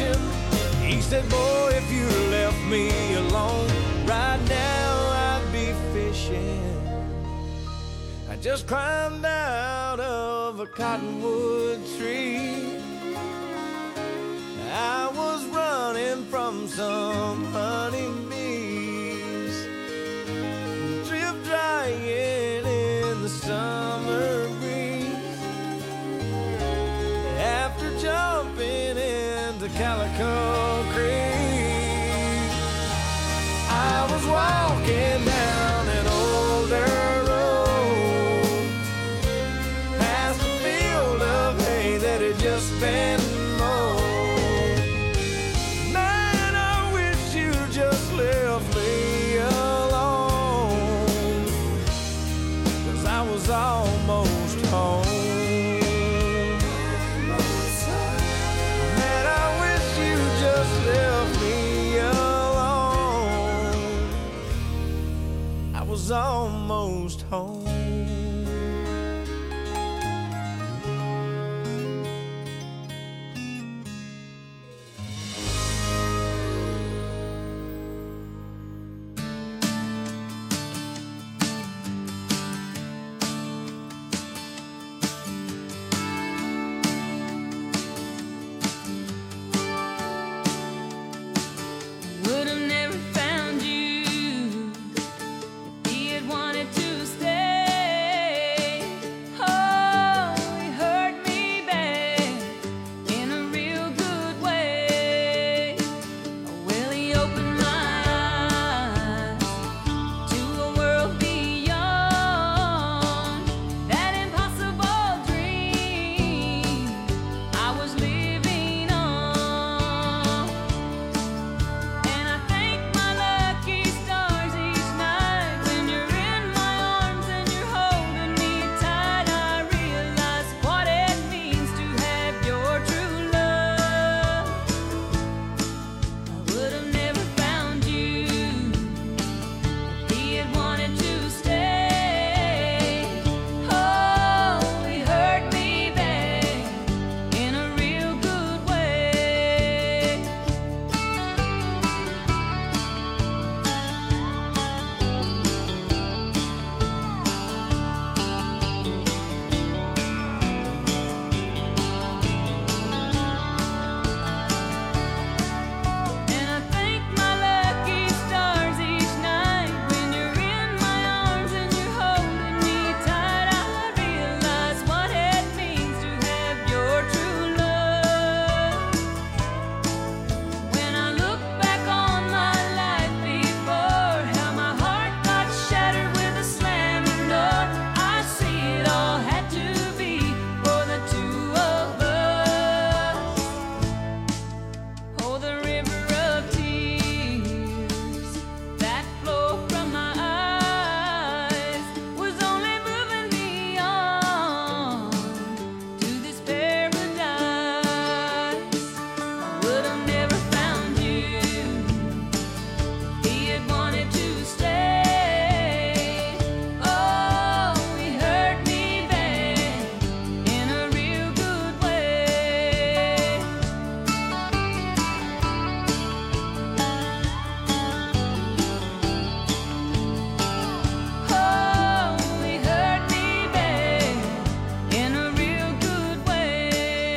fishing. He said, boy, if you left me alone, right now I'd be fishing. I just climbed out of a cottonwood tree. I was running from some honeybees, drip drying in the summer breeze. After jumping into Calico Creek, I was walking down an old dirt road, past a field of hay that had just been mowed. Man, I wish you just left me alone, 'cause I was almost home. Man, I wish you just left me alone. I was almost home. Would have never found you if he had wanted to stay. Oh, he hurt me bad in a real good way. Well, he opened my eyes to a world beyond that impossible dream I was living on. And I thank my lucky stars each night when you're in my arms and you're holding me tight. I realize what it means to have your true love. I would have never found you if he had wanted to stay. Oh, he hurt me bad in a real good way. And I thank my lucky stars each night when you're in my arms and you're holding me tight. I realize what it means to have your true love. When I look back on my life before, how my heart got shattered with a slamming door, I see it all had to be for the two of us. Oh, the river of tears that flow from my eyes was only moving me on to this paradise. I would have never found you if he had wanted to stay. Oh, he hurt me bad in a real good way. Oh, he hurt me bad in a real good way.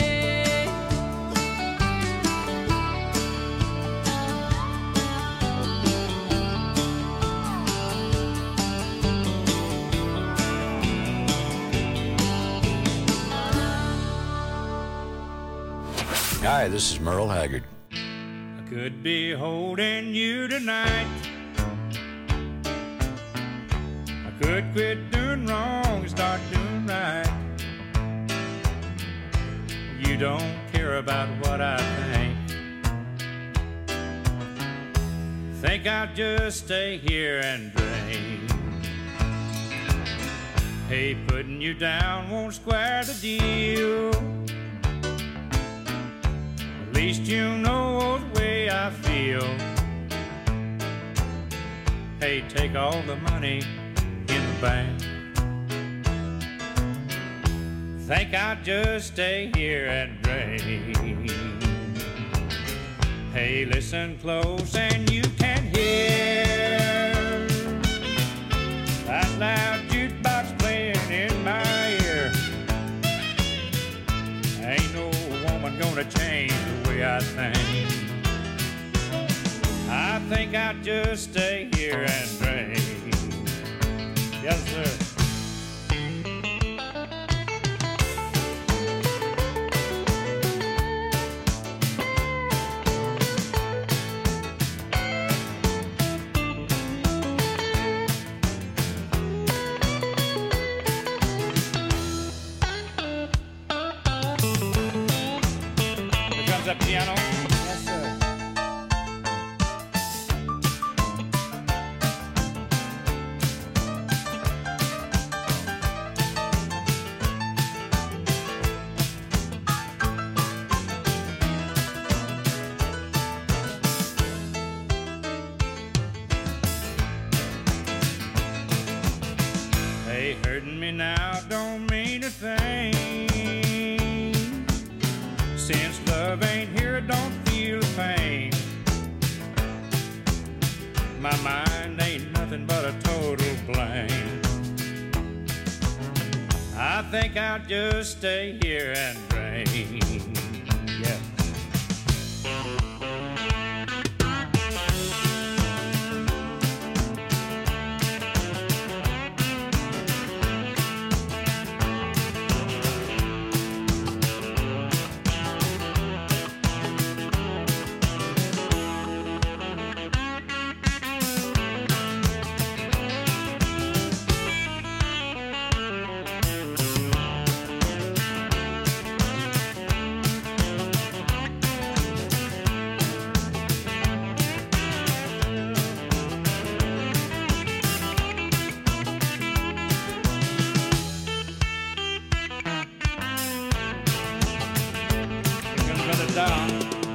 Hi, this is Merle Haggard. I could be holding you tonight. I could quit doing wrong and start doing right. You don't care about what I think I'll just stay here and drink. Hey, putting you down won't square the deal. At least you know the way I feel. Hey, take all the money in the bank. Think I'll just stay here and drink. Hey, listen close and you can hear that loud jukebox playing in my ear. Ain't no woman gonna change the way I think. I think I'll just stay here and drink. Yes, sir. The piano. Yes, sir. Hey, hurting me now don't mean a thing. Since love ain't here, I don't feel the pain. My mind ain't nothing but a total blank. I think I'll just stay here and drink. Yeah. Down.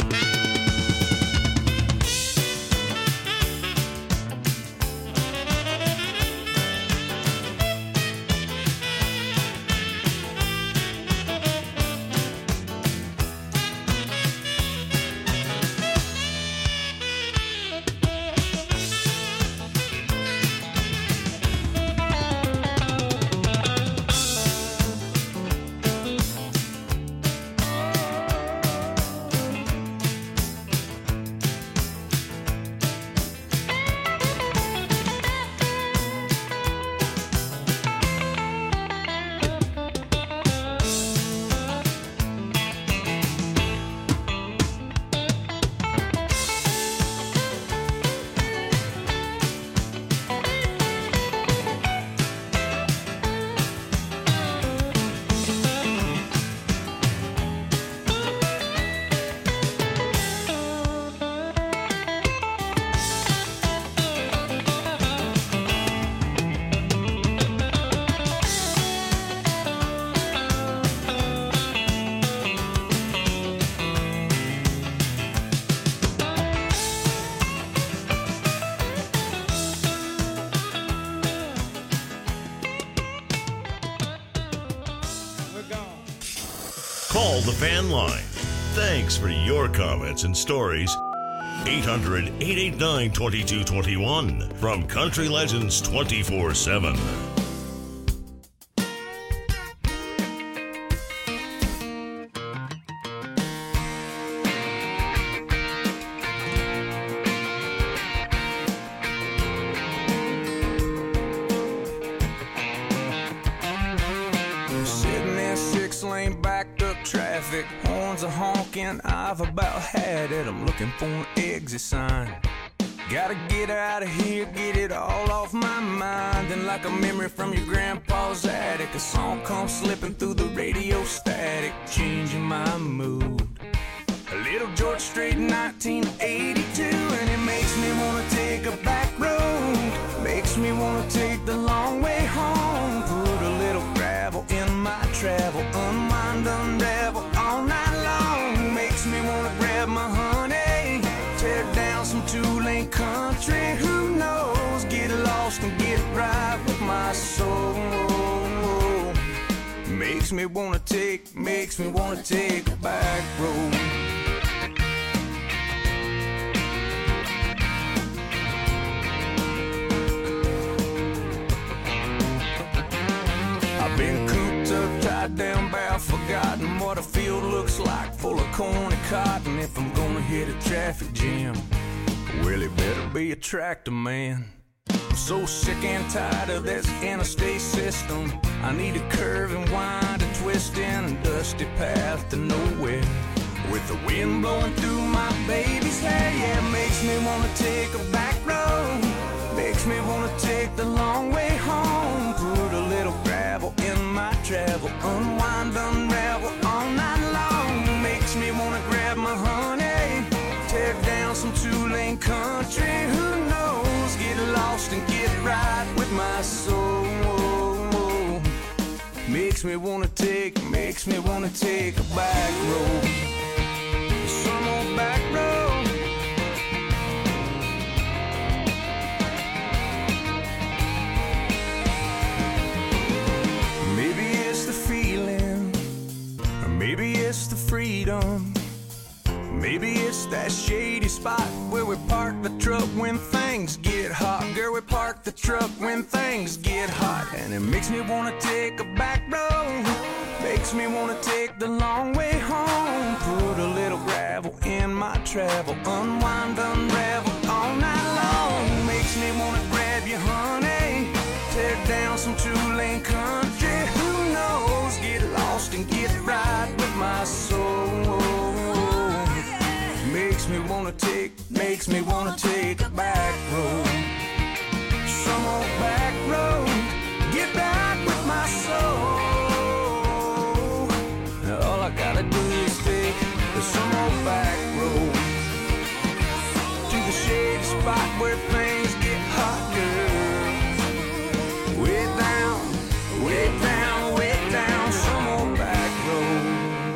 Call the fan line. Thanks for your comments and stories. 800-889-2221 from Country Legends 24/7. Sitting in 6-lane backed up traffic, horns are honking, I've about had it. I'm looking for an exit sign. Gotta get out of here, get it all off my mind. And like a memory from your grandpa's attic, a song comes slipping through the radio static, changing my mood. A little George Strait in 1982, and it makes me wanna take a back road. Makes me wanna take the long way home. Put a little gravel in my travel, unwind, unravel all night long. Makes me wanna grab my honey, tear down some two-lane country. Who knows? Get lost and get right with my soul. Makes me wanna take a back road. forgotten what a field looks like, full of corn and cotton. If I'm gonna hit a traffic jam, well, it better be a tractor man. I'm so sick and tired of this interstate system. I need a curve and wind, a twist in a dusty path to nowhere. With the wind blowing through my baby's hair, yeah, it makes me wanna take a back road. Makes me wanna take the long way home. Put a little gravel in my travel, unwind, unravel all night long. Makes me wanna grab my honey, tear down some two-lane country. Who knows? Get lost and get right with my soul. Makes me wanna take a back road. Some old back road. Maybe it's the feeling, or maybe it's the freedom. Maybe it's that shady spot where we park the truck when things get hot. Girl, we park the truck when things get hot. And it makes me wanna take a back road. Makes me wanna take the long way home. Put a little gravel in my travel, unwind, unravel all night long. Makes me wanna grab you, honey, tear down some two-lane country. Who knows? Get lost and get right with my soul. Makes me wanna take a back road. Some old back road. Get back with my soul. Now all I gotta do is take some old back road to the shady spot where things get hot, girl. Way down, way down, way down, some old back road.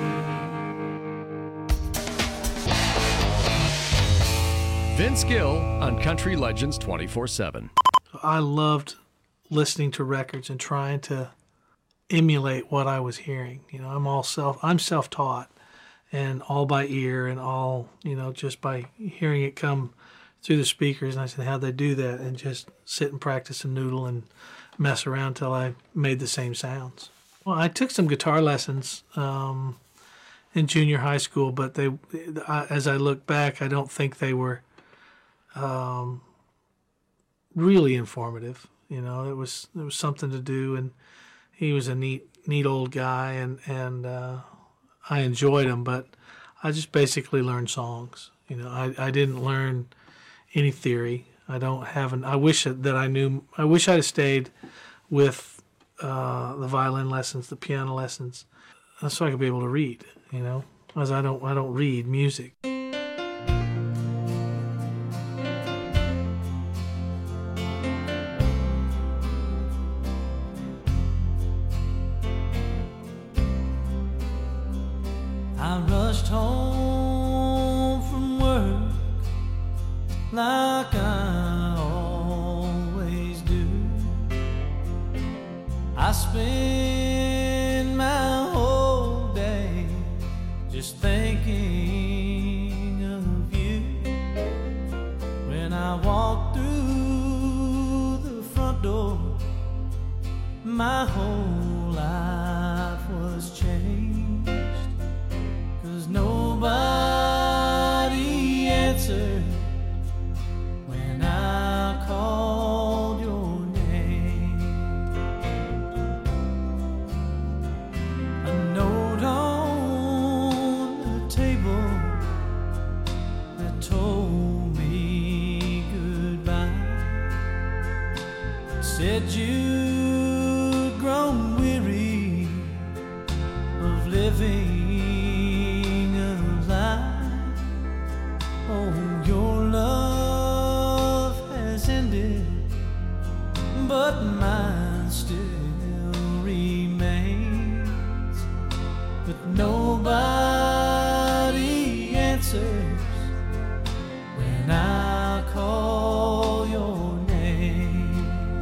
Vince Gill on Country Legends 24/7. I loved listening to records and trying to emulate what I was hearing. You know, I'm self-taught and all by ear and all, you know, just by hearing it come through the speakers. And I said, how'd they do that? And just sit and practice and noodle and mess around till I made the same sounds. Well, I took some guitar lessons in junior high school, but as I look back, I don't think they were really informative. You know, it was something to do, and he was a neat old guy, and I enjoyed him. But I just basically learned songs. You know, I didn't learn any theory. I wish that I knew. I wish I'd have stayed with the violin lessons, the piano lessons, so I could be able to read. You know, because I don't read music. I rushed home from work like I always do. I spend my whole day just thinking of you. When I walk through the front door, my whole life was changed. Nobody answered when I called your name. A note on the table that told me goodbye said you'd grown weary of living. Oh, your love has ended, but mine still remains. But nobody answers when I call your name.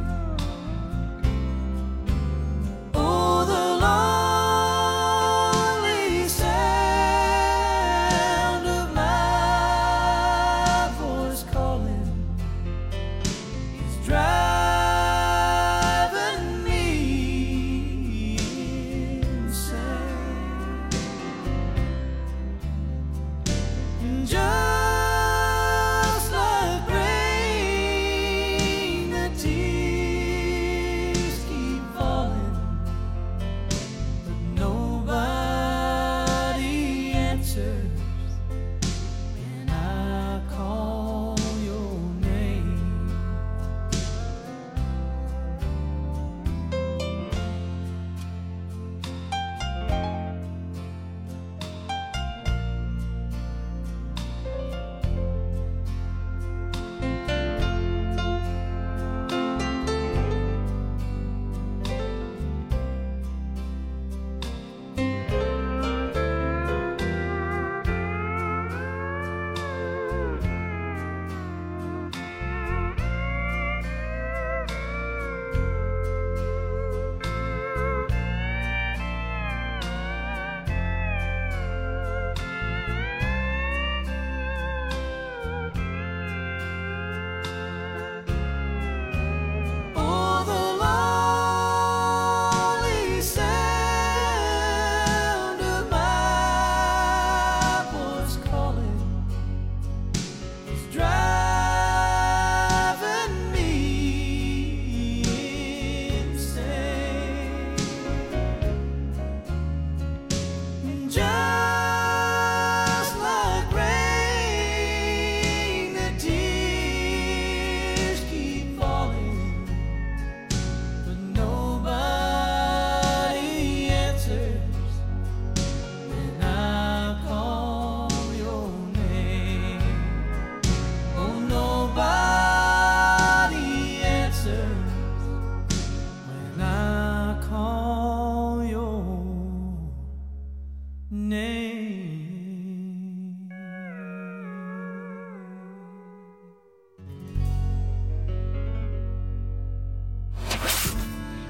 Oh, the lonely sound of my voice calling is driving me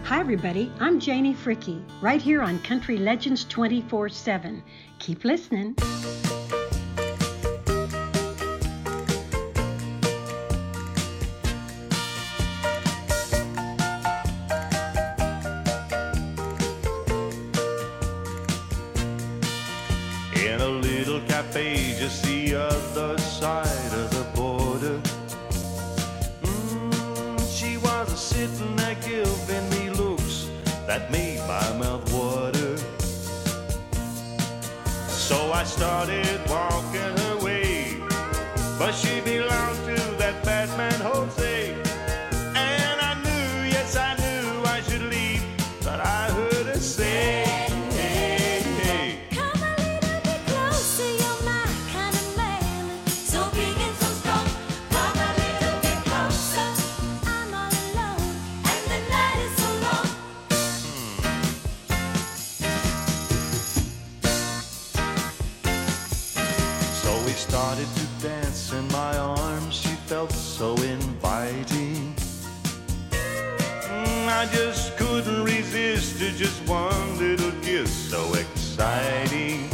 Hi, everybody. I'm Janie Fricky, right here on Country Legends 24/7. Keep listening. In a little cafe just the other side of the border, she was sitting there giving me looks that made my mouth water. So I started walking her way, but she belonged to that bad man Jose. And I knew, yes I knew I should leave, but I heard her say, started to dance in my arms, she felt so inviting. I just couldn't resist to just one little kiss, so exciting.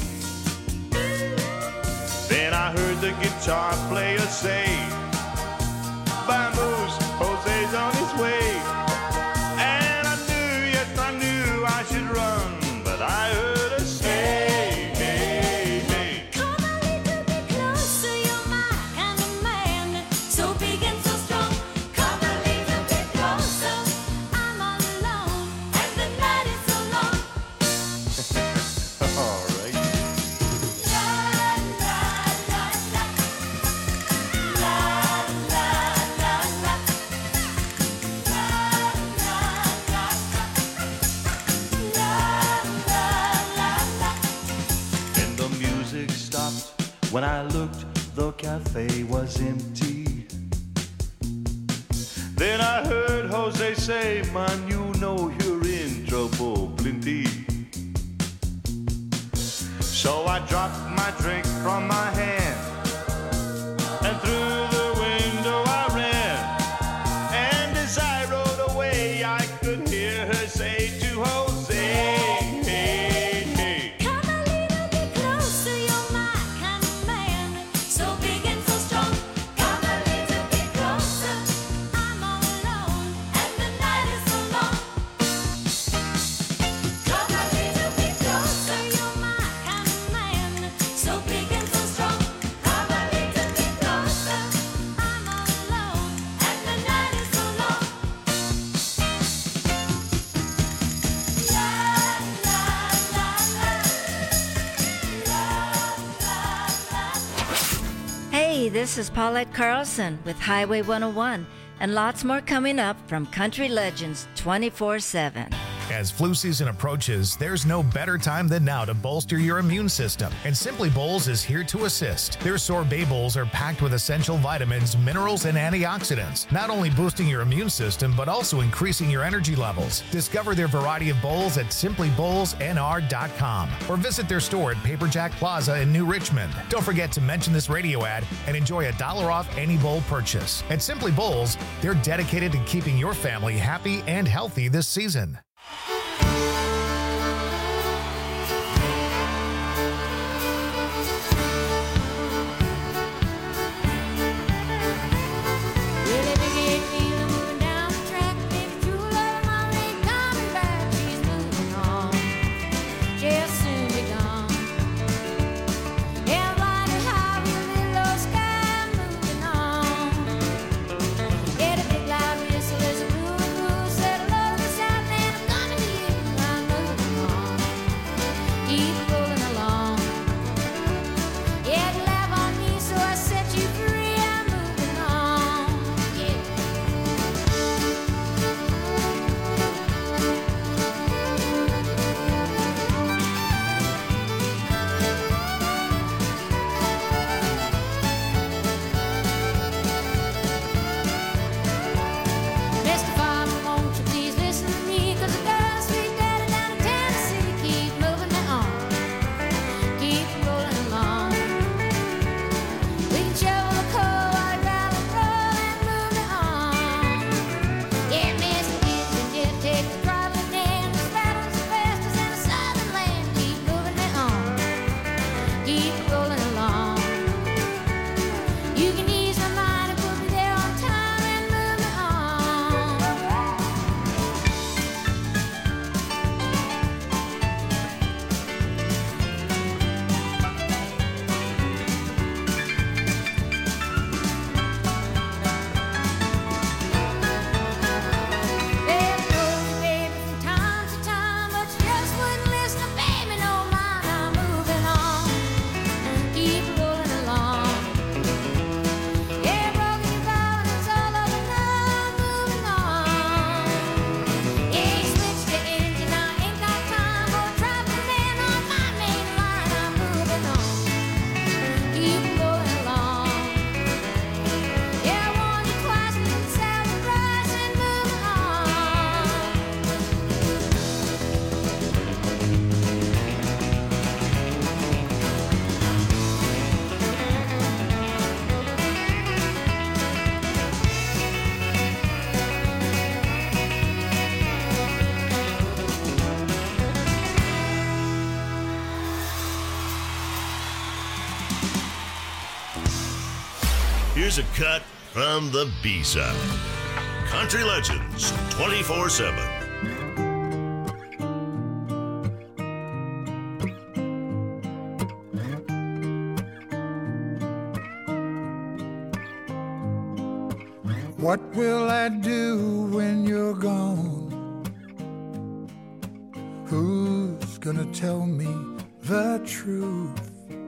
Then I heard the guitar player say, "Vamos, Jose's on his way." And I knew, yes I knew I should run, but I heard her say, when I looked, the cafe was empty. Then I heard Jose say, "Man, you know you're in trouble plenty." So I dropped my drink from my hand, and through the window I ran. And as I rode away, I could hear her say to Jose, This is Paulette Carlson with Highway 101, and lots more coming up from Country Legends 24/7. As flu season approaches, there's no better time than now to bolster your immune system, and Simply Bowls is here to assist. Their sorbet bowls are packed with essential vitamins, minerals, and antioxidants, not only boosting your immune system, but also increasing your energy levels. Discover their variety of bowls at simplybowlsnr.com or visit their store at Paperjack Plaza in New Richmond. Don't forget to mention this radio ad and enjoy $1 off any bowl purchase. At Simply Bowls, they're dedicated to keeping your family happy and healthy this season. Get a big loud whistle, there's a blue, settle over the south, and I'm coming to you. Here's a cut from the B-side. Country Legends 24/7. What will I do when you're gone? Who's gonna tell me the truth?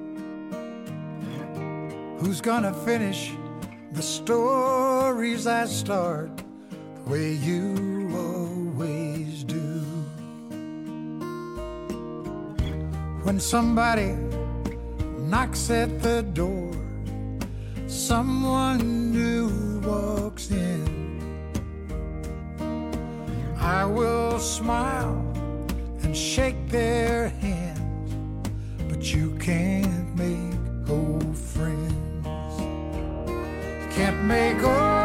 Who's gonna finish the stories I start the way you always do? When somebody knocks at the door, someone new walks in, I will smile and shake their hands, but you can't make old friends. Can't make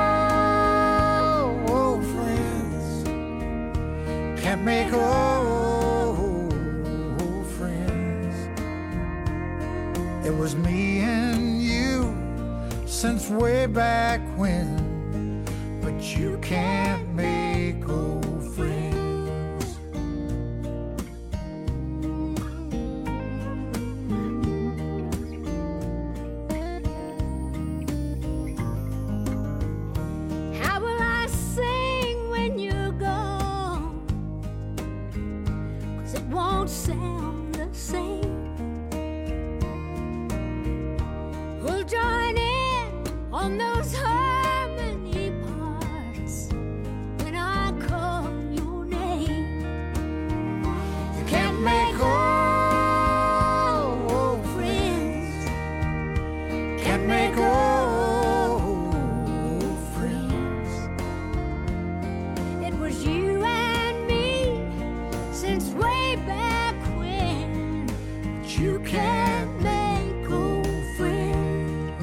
old friends. Can't make old friends. It was me and you since way back when, but you can't make old friends. How will I sing when you're gone? 'Cause it won't sound the same. We'll join in on those harmony parts when I call your name. You can't make old friends. Can't make old friends. It was you and me since way back when, but you can't make old friends.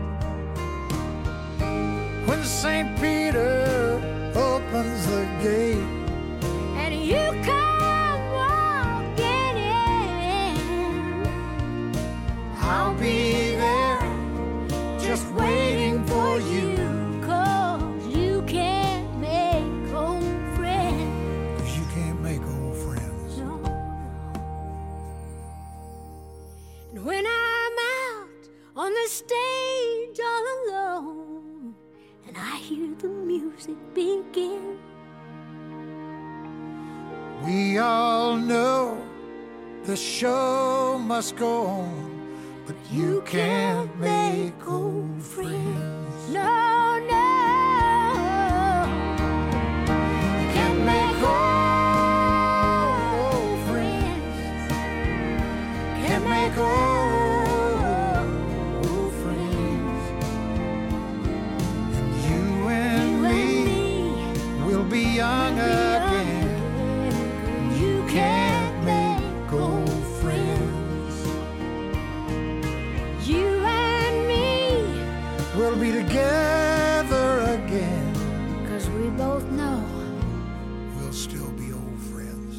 When St. Peter opens the gate And you come walking in, I'll be there just waiting for you. 'cause you can't make old friends. 'Cause you can't make old friends. No. And when I'm out on the stage all alone, and I hear the music begin, We all know the show must go on, but you can't make old friends. no, no. You can't make old friends. Can't make old friends. And you and me will be young again. You can't make old friends. You and me, We'll be together again. 'cause we both know We'll still be old friends.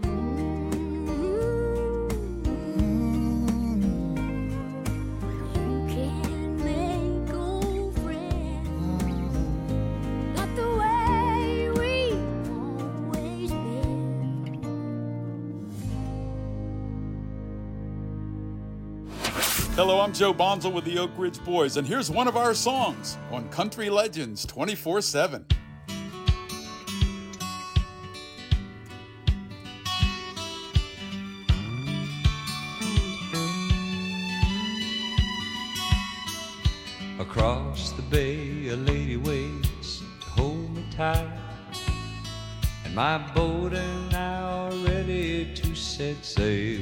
you can't make old friends. Not the way we've always been. Hello, I'm Joe Bonzel with the Oak Ridge Boys, and here's one of our songs on Country Legends 24/7. Across the bay, a lady waits to hold me tight, and my boat and I are ready to set sail.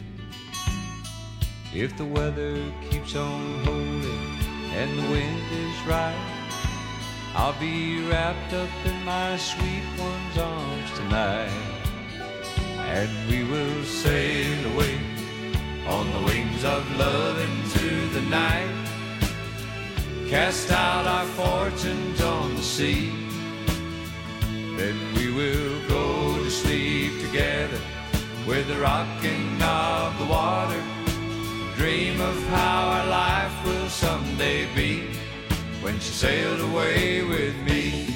If the weather keeps on holding and the wind is right, I'll be wrapped up in my sweet one's arms tonight, and we will sail away on the wings of love into the night. Cast out our fortunes on the sea, then we will go to sleep together with the rocking of the water. Dream of how our life will someday be when she sailed away with me.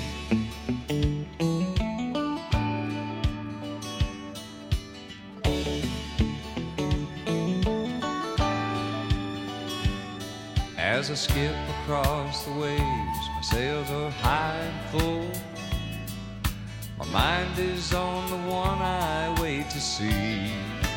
As I skip across the waves, my sails are high and full. My mind is on the one I wait to see.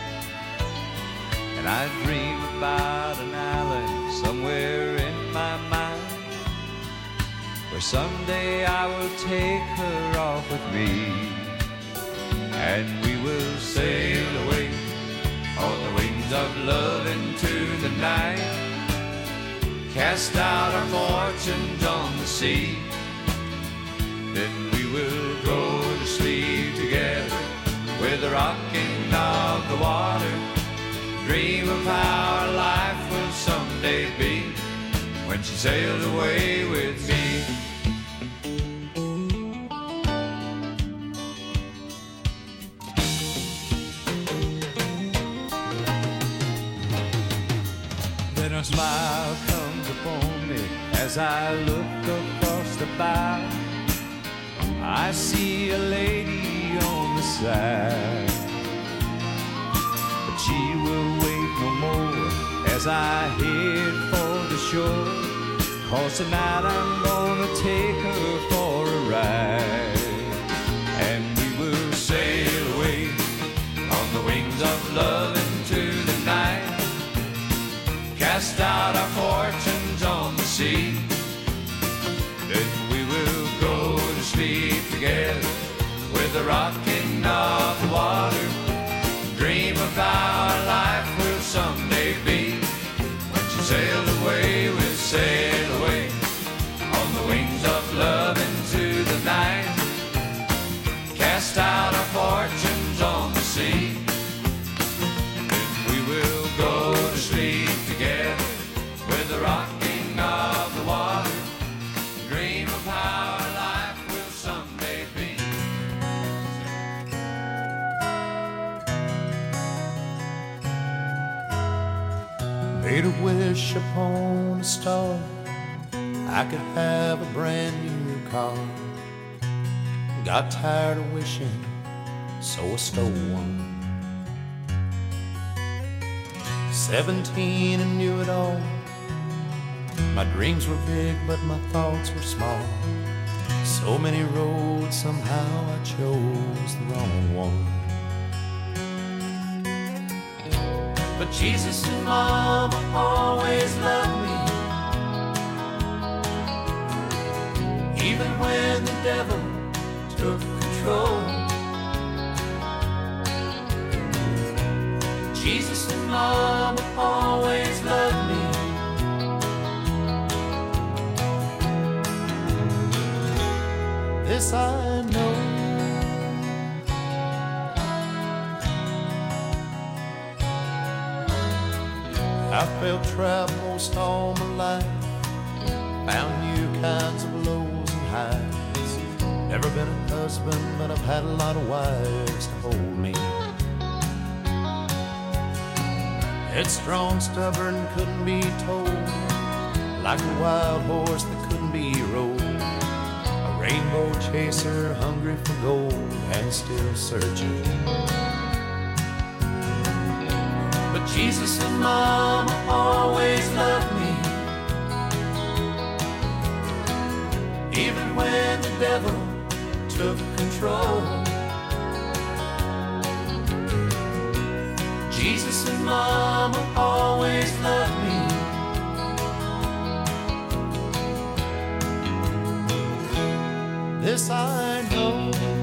And I dream about an island somewhere in my mind, where someday I will take her off with me. And we will sail away on the wings of love into the night, cast out our fortunes on the sea. Then we will go to sleep together with the rocking of the water. Dream of how our life will someday be when she sailed away with me. Then a smile comes upon me as I look across the bow. I see a lady on the side, but she will wait no more as I head for the shore. 'Cause tonight I'm gonna take her for a ride, and we will sail away on the wings of love into the night, cast out our fortunes on the sea. Then we will go to sleep together with the rocking of the water. Dream of how our life will someday be when she sailed away, we'll sail away on the wings of love into the night, cast out our fortunes on the sea. Then we will go to sleep together with the rocking of the water. Dream of how our life will someday be. Made a wish upon a star, I could have a brand new car. Got tired of wishing, so I stole one. 17 and knew it all. My dreams were big, but my thoughts were small. So many roads, somehow I chose the wrong one. But Jesus and Mama always loved me, even when the devil took control. Jesus and Mama always loved me. This I know. I felt trapped most all my life, found new kinds of lows and highs. Never been a husband, but I've had a lot of wives to hold me. Headstrong, stubborn, couldn't be told, like a wild horse that couldn't be rode. A rainbow chaser, hungry for gold and still searching. But Jesus and Mama always loved me, even when the devil took control. Jesus and Mama always loved me. This I know.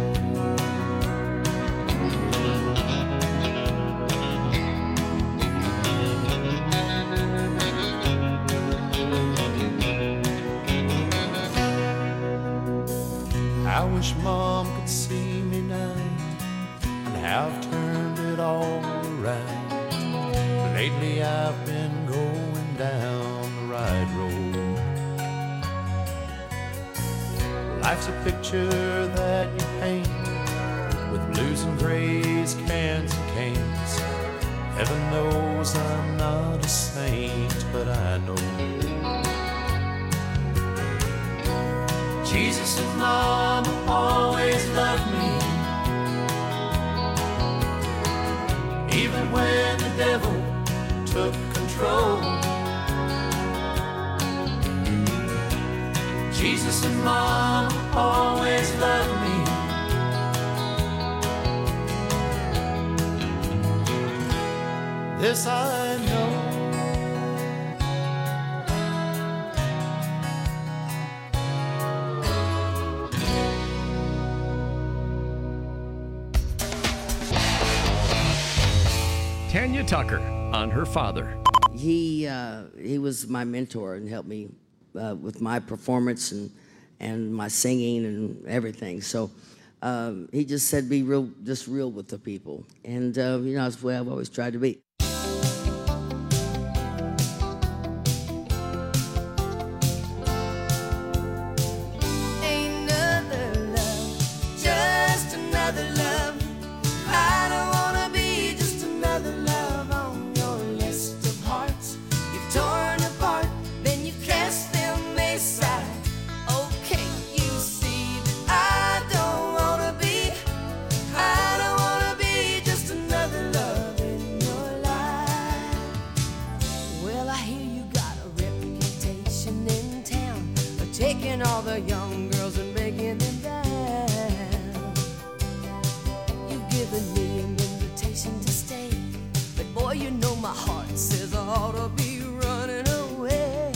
I wish Mom could see me now and how I've turned it all around. Lately I've been going down the right road. Life's a picture that you paint with blues and grays, cans and canes. Heaven knows I'm not a saint, but I know Jesus and Mama always loved me, even when the devil took control. Jesus and Mama always loved me. This I know. Tanya Tucker on her father. He was my mentor and helped me with my performance and my singing and everything. So he just said, be real, just real with the people. And, that's the way I've always tried to be. Taking all the young girls and making them dance. You've given me an invitation to stay, but boy, you know my heart says I ought to be running away.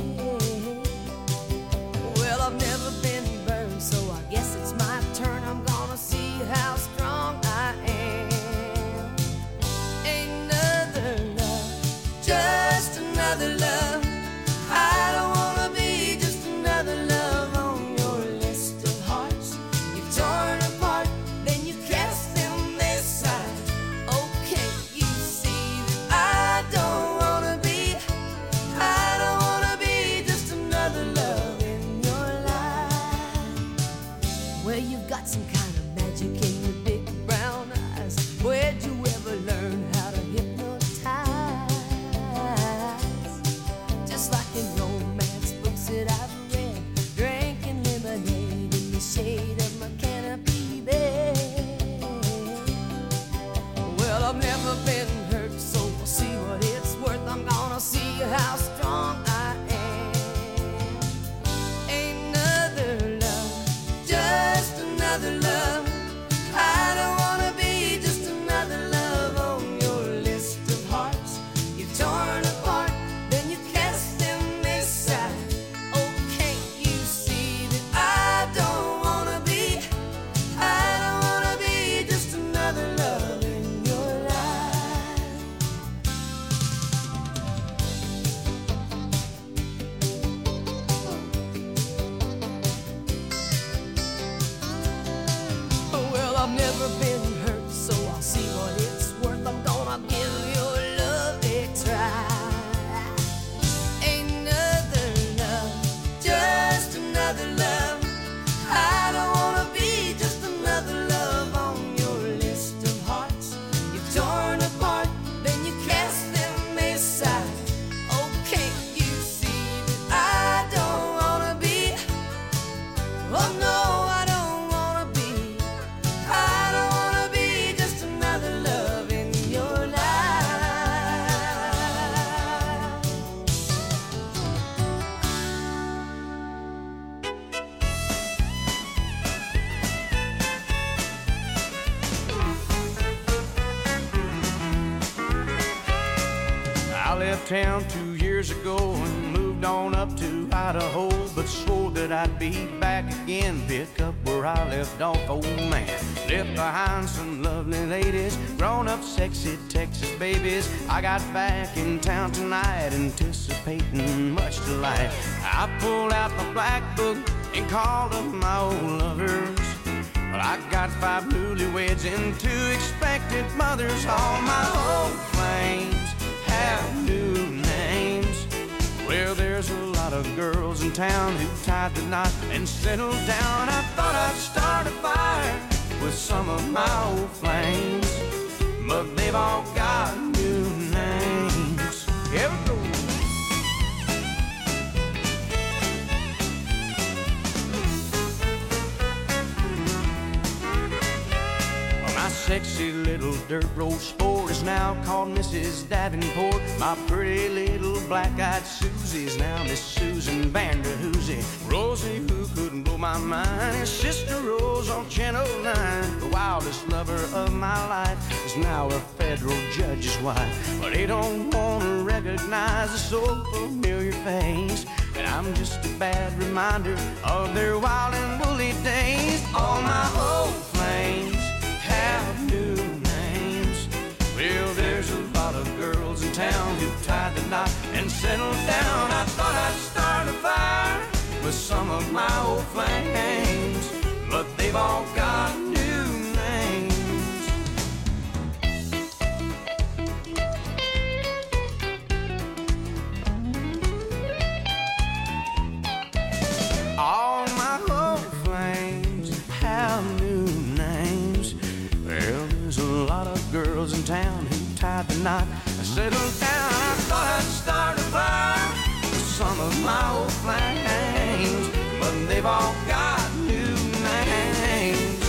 Well, I've never been burned, so I guess it's my turn. I'm gonna see how strong I am. Another love, just another love. I don't wanna be just another love on your list of hearts. You've torn apart, then you cast them aside. Oh, can't you see that I don't wanna be just another love in your life? Well, you've got some kind of magic in your big brown eyes. Where'd you ever learn how to hypnotize? Just like in romance books that I've read, drinking lemonade in the shade of my canopy bed. Well, I've never been hurt, so we'll see what it's worth. I'm gonna see how strong I am. Another love, just another love. I don't wanna be just another love on your list of hearts. You've torn apart, then you cast them aside. Oh, can't you see that I don't wanna be just another love in your life? Well, I've never been hurt, so I'll see what it's worth. I'm gonna give your love a try. Another love, just another love. I don't wanna be just another love on your list of hearts. You've torn apart, then you cast them aside. Oh, can't you see that I don't wanna be? Oh no, I don't wanna be just another love in your life. I left town 2 years ago and moved on up to Idaho, but swore that I'd be back again, pick up where I left off, old man. Left behind some lovely ladies, grown-up sexy Texas babies. I got back in town tonight, anticipating much delight. I pulled out my black book and called up my old lovers. Well, I got 5 newlyweds and 2 expected mothers. All my old flames have new names. Well, there's a lot of girls in town who tied the knot and settled down. I thought I'd start a fire with some of my old flames, but they've all got new names. Here we go. sexy little dirt road sport is now called Mrs. Davenport. My pretty little black-eyed Susie's now Miss Susan Vanderhoosie. Rosie, who couldn't blow my mind, is Sister Rose on Channel 9. The wildest lover of my life is now a federal judge's wife. But they don't want to recognize a so familiar face, and I'm just a bad reminder of their wild and woolly days. All my old flames have new names. Well, there's a lot of girls in town who tied the knot and settled down. I thought I'd start a fire with some of my old flames, but they've all got new names. All my old flames have new names. Well, there's a lot of girls in town who tied the knot and settled down. I thought I'd start a fire with some of my old flames, but they've all got new names.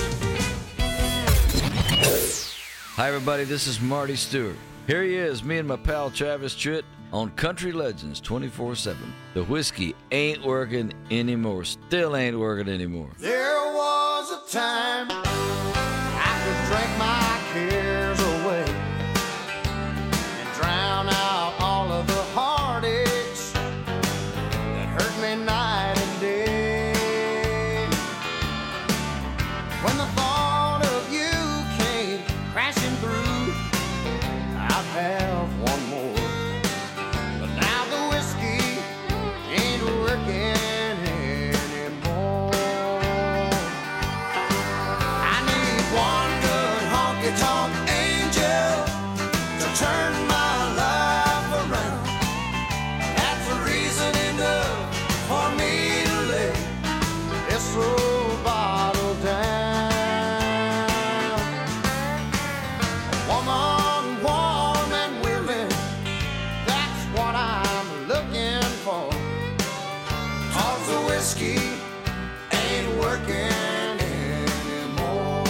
Hi, everybody. This is Marty Stewart. Here he is, me and my pal Travis Tritt on Country Legends 24/7. The whiskey ain't working anymore. Still ain't working anymore. There was a time I could drink my cares away and drown out all of the heartaches that hurt me night and day. When the thought of you came crashing through, I'd have one more. But now the whiskey ain't working anymore. I need one good honky-tonk angel to turn my life around. That's a reason enough for me to lay this old bottle down. A woman warm and willing, that's what I'm looking for. 'Cause the whiskey ain't working anymore.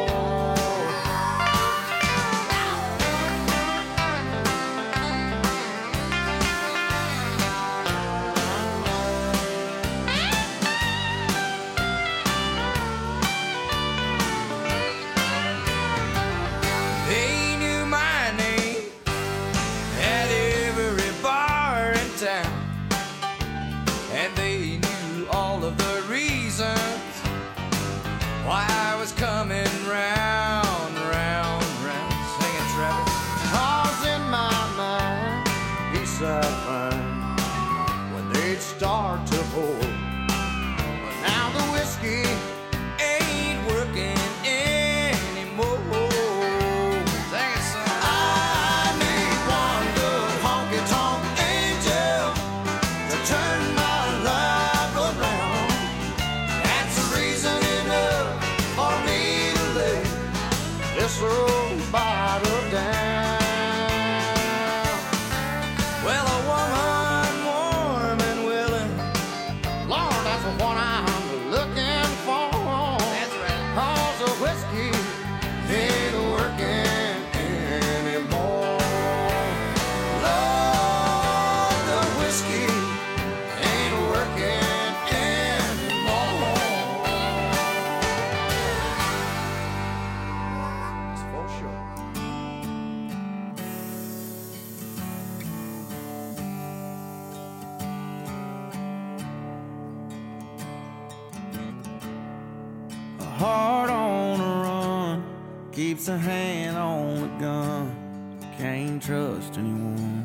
They knew my name at every bar in town, and they knew all of the reasons why I was coming round, round, round. Sing it, Travis. 'Cause in my mind, peace I'd find when they'd start to pour. But now the whiskey Ain't working anymore. Sing it, son. I need one good honky-tonk angel to turn my life around. That's a reason enough for me to lay this old bottle down. Well, a woman warm and willing, Lord, that's what I'm looking for. that's right. 'Cause the whiskey ain't working anymore. Lord, the whiskey ain't working anymore. That's for sure. A heart on a run keeps a hand on the gun. Can't trust anyone.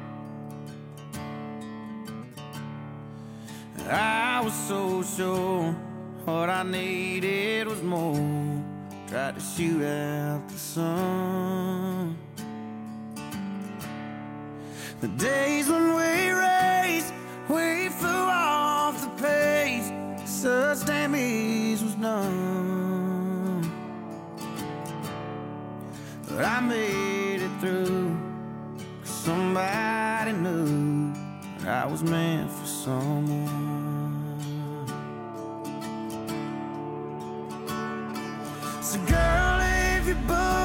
I was so sure what I needed was more. Tried to shoot out the sun. The days when we raced, we flew off the pace. Such damage was done. But I made it through, 'cause somebody knew that I was meant for someone. So girl, if you book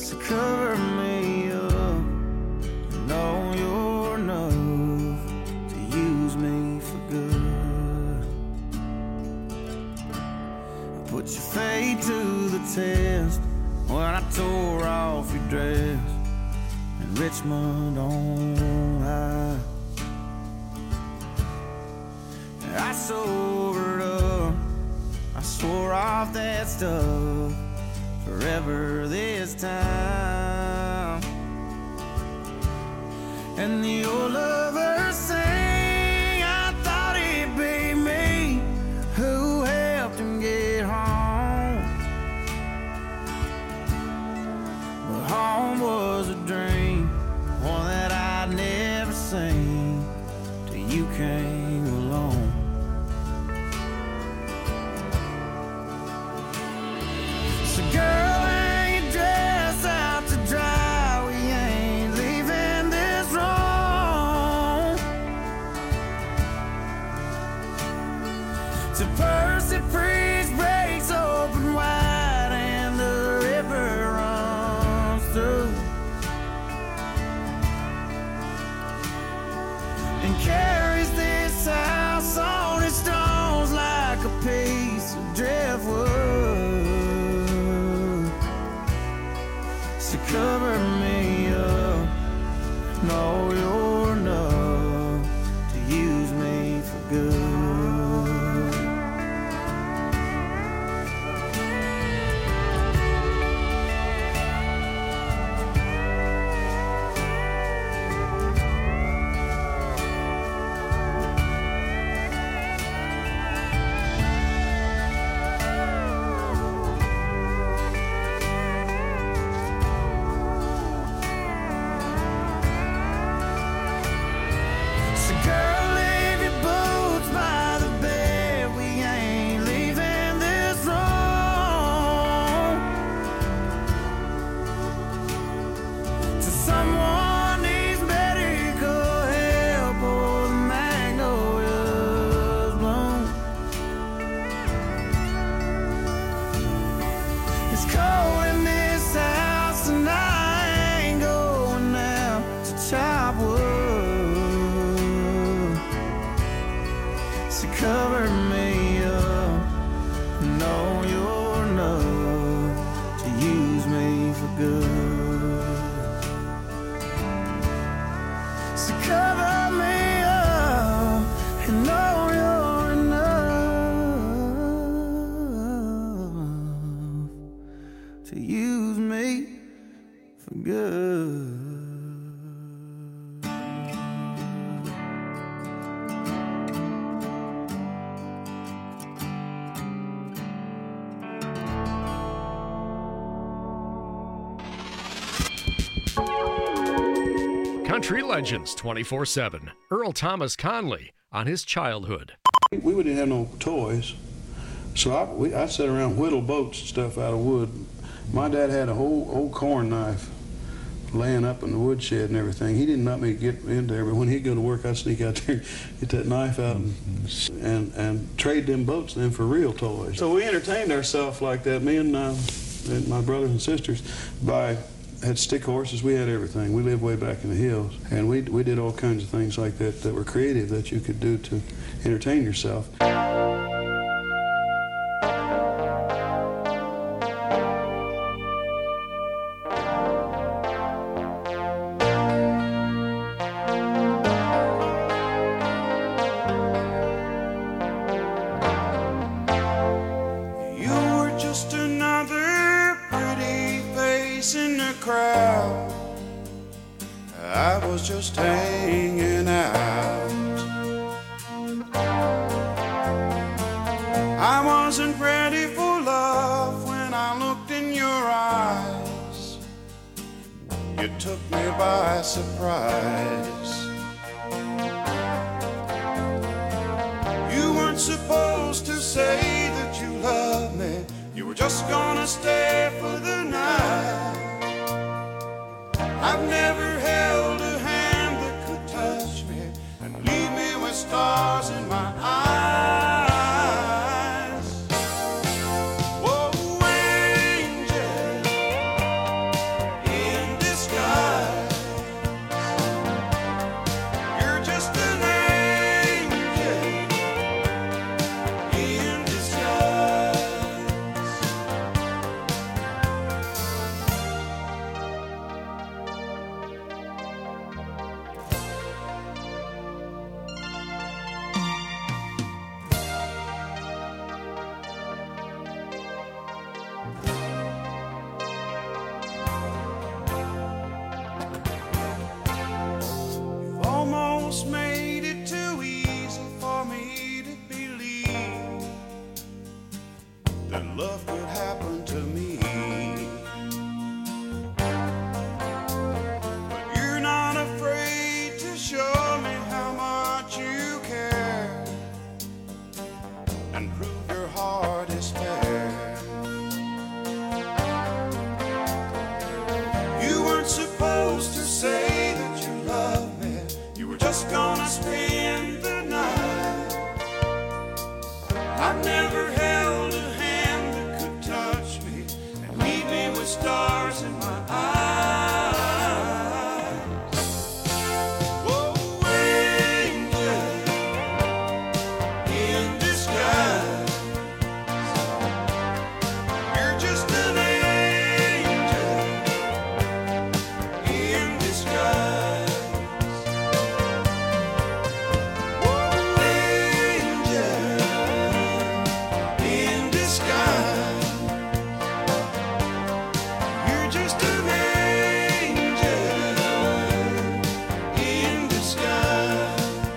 So cover me up, you know you're enough to use me for good. I put your fate to the test when I tore off your dress in Richmond on High. I sobered up, I swore off that stuff forever this time. And the old lover sang, I thought it'd be me who helped him get home. But home was a dream, one that I'd never seen till you came along. So girl, hang your dress out to dry. We ain't leaving this room till Percy Priest breaks open wide and the river runs through and carries this house on its stones like a piece of driftwood. So cover me up, know you're enough to use me for good. So girl, leave your boots by the bed. We ain't leaving this room till someone needs medical help or the magnolias bloom. It's cold in this house and I ain't going out to chop wood. So cover me up, know you're enough to use me for good. So cover me up, and know you're enough to use me for good. Country Legends 24/7. Earl Thomas Conley on his childhood. We wouldn't have no toys, so I sat around and whittle boats and stuff out of wood. My dad had a whole old corn knife laying up in the woodshed and everything. He didn't let me get into there, but when he'd go to work, I'd sneak out there, get that knife out, and trade them boats then for real toys. So we entertained ourselves like that. Me and my brothers and sisters had stick horses. We had everything. We lived way back in the hills, and we did all kinds of things like that that were creative that you could do to entertain yourself. You were just another pretty face in the crowd. I was just hanging out. I wasn't ready for love when I looked in your eyes. You took me by surprise. You weren't supposed to say that you loved me. You were just gonna stay for the night. I've never held a hand that could touch me and leave me with stars in my eyes. Whoa, angel, stars in my eyes. Oh, angel in disguise, you're just an angel in disguise. Oh, angel in disguise, you're just an angel in disguise.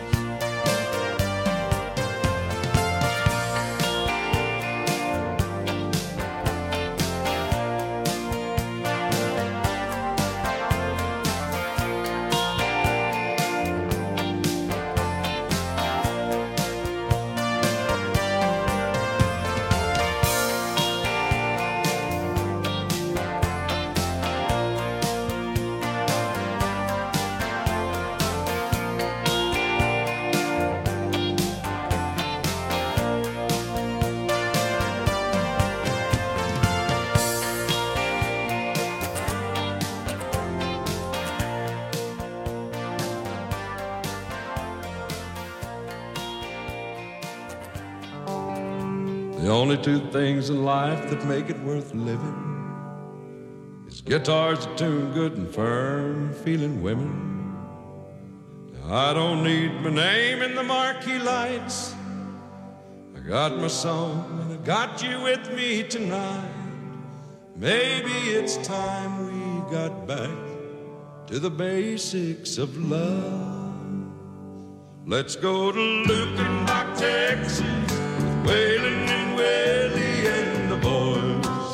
The only two things in life that make it worth living is guitars that tune good and firm, feeling women. Now, I don't need my name in the marquee lights. I got my song and I got you with me tonight. Maybe it's time we got back to the basics of love. Let's go to Lukenbach, Texas, with Waylon and Willie and the boys.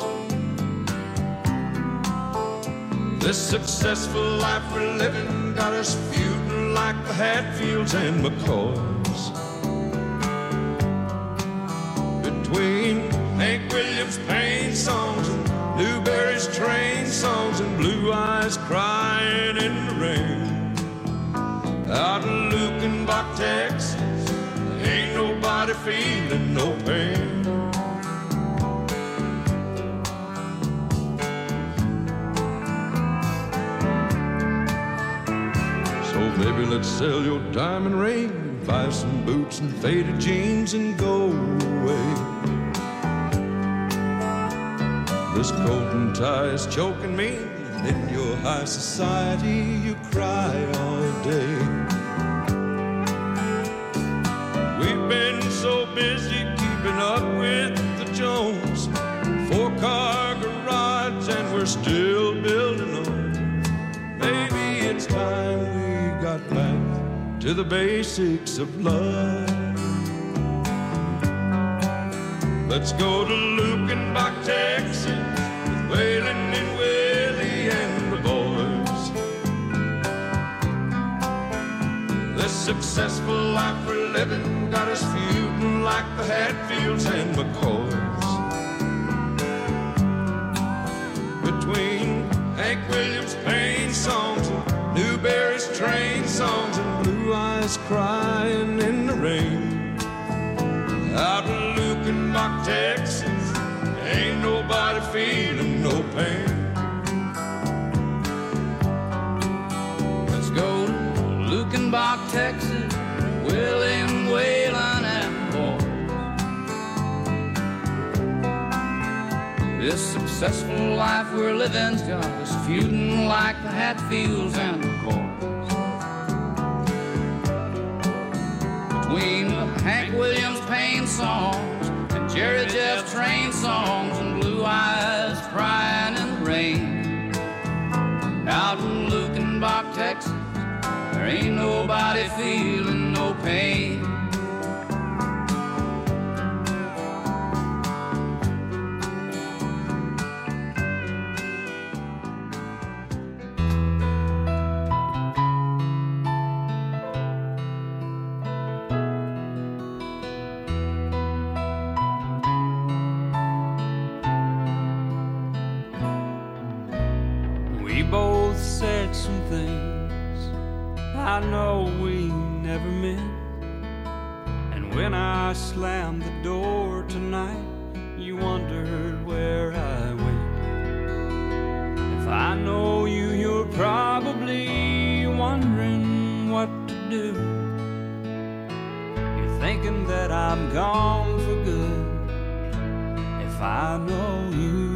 This successful life we're living got us feuding like the Hatfields and McCoys. Between Hank Williams' pain songs and Newberry's train songs and Blue Eyes crying in the rain. Out in Lukenbach, Texas, ain't nobody feeling no pain. So baby, let's sell your diamond ring, buy some boots and faded jeans and go away. This coat and tie is choking me, and in your high society you cry all day. We've been so busy keeping up with the Jones, 4-car garage and we're still building on. Maybe it's time we got back to the basics of love. Let's go to Lukenbach, Texas, with Waylon and Willie and the boys. This successful life we're living got us feuding like the Hatfields and McCoys. Between Hank Williams' pain songs and Newberry's train songs and Blue Eyes crying in the rain. Out in Lukenbach, Texas, ain't nobody feeling no pain. Let's go to Lukenbach, Texas, William Waylon and boys. This successful life we're living's got us feuding like the Hatfields and McCoys. Between the Hank Williams pain songs and Jerry Jeff train songs and Blue Eyes crying in the rain. Out in Lukenbach, Texas, there ain't nobody feeling no pain. Both said some things I know we never meant, and when I slammed the door tonight, you wondered where I went. I know you, you're probably wondering what to do. You're thinking that I'm gone for good. If I know you,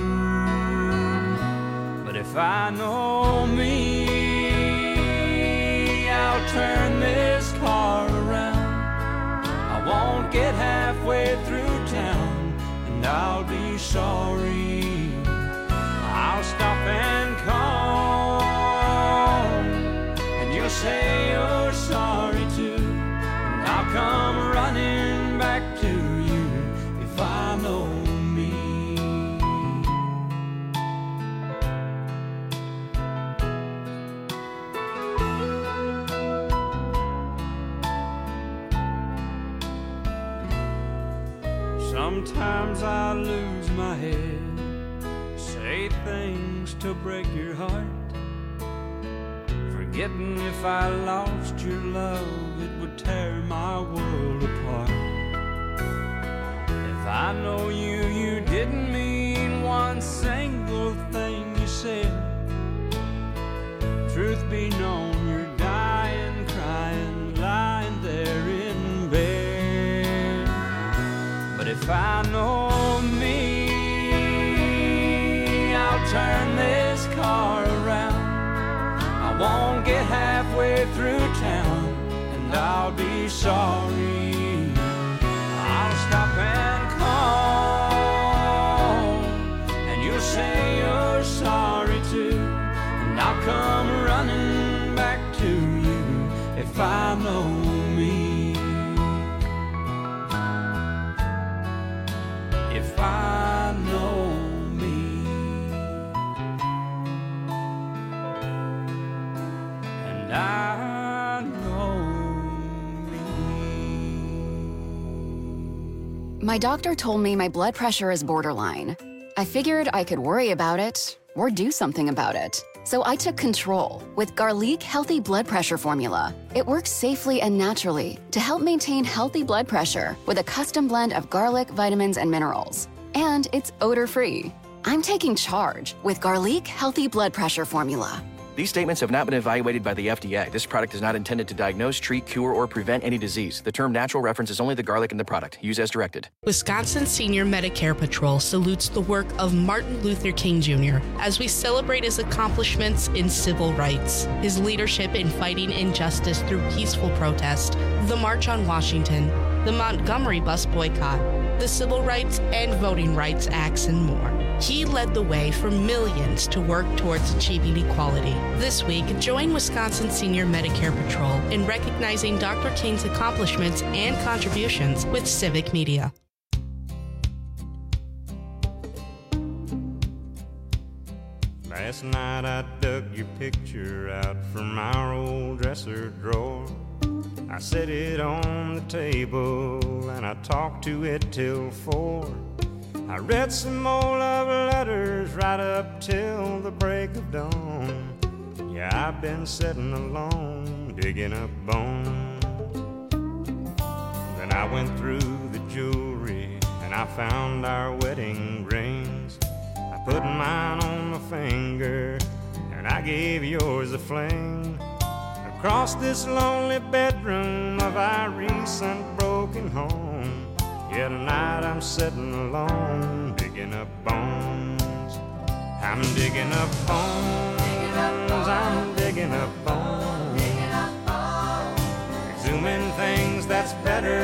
but if I know me, I'll turn this car around. I won't get halfway through town, and I'll be sorry. I'll stop and call, and you'll say you're sorry too, and I'll come running back to you if I know me. Sometimes I lose my head, say things to break your heart, forgetting if I lost your love, it would tear my world apart. If I know you, you didn't mean one single thing you said. Truth be known, you're dying, crying, lying there in bed. But if I know me, I'll turn this car around. I won't get halfway through town, and I'll be sorry. I'll stop and call, and you'll say you're sorry too, and I'll come running back to you if I know me. If I know me. And I know My doctor told me my blood pressure is borderline. I figured I could worry about it or do something about it. So I took control with Garlic Healthy Blood Pressure Formula. It works safely and naturally to help maintain healthy blood pressure with a custom blend of garlic, vitamins, and minerals. And it's odor-free. I'm taking charge with Garlic Healthy Blood Pressure Formula. These statements have not been evaluated by the FDA. This product is not intended to diagnose, treat, cure, or prevent any disease. The term natural references only the garlic in the product. Use as directed. Wisconsin Senior Medicare Patrol salutes the work of Martin Luther King Jr. as we celebrate his accomplishments in civil rights, his leadership in fighting injustice through peaceful protest, the March on Washington, the Montgomery bus boycott, the Civil Rights and Voting Rights Acts, and more. He led the way for millions to work towards achieving equality. This week, join Wisconsin Senior Medicare Patrol in recognizing Dr. King's accomplishments and contributions with Civic Media. Last night I dug your picture out from our old dresser drawer. I set it on the table and I talked to it till 4. I read some more love letters right up till the break of dawn. Yeah, I've been sitting alone, digging up bones. Then I went through the jewelry and I found our wedding rings. I put mine on my finger and I gave yours a fling. Across this lonely bedroom of our recent broken home. Yeah, tonight I'm sitting alone, digging up bones. I'm digging up bones, I'm digging up bones.